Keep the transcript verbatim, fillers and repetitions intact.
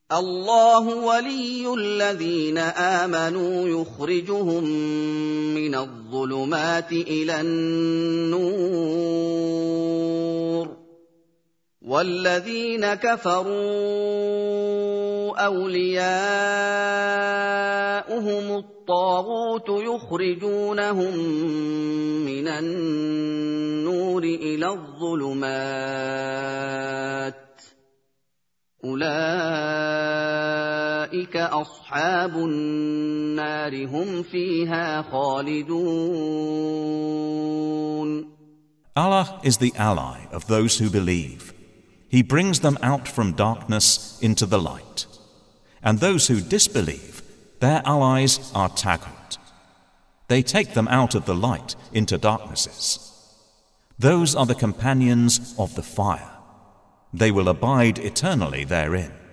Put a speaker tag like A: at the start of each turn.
A: الله ولي الذين آمنوا يخرجهم من الظلمات إلى النور والذين كفروا أولياؤهم الطاغوت يخرجونهم من النور إلى الظلمات أولئك أصحاب النار هم فيها خالدون.
B: Allah is the ally of those who believe. He brings them out from darkness into the light. And those who disbelieve, their allies are Taghut. They take them out of the light into darknesses. Those are the companions of the fire. They will abide eternally therein.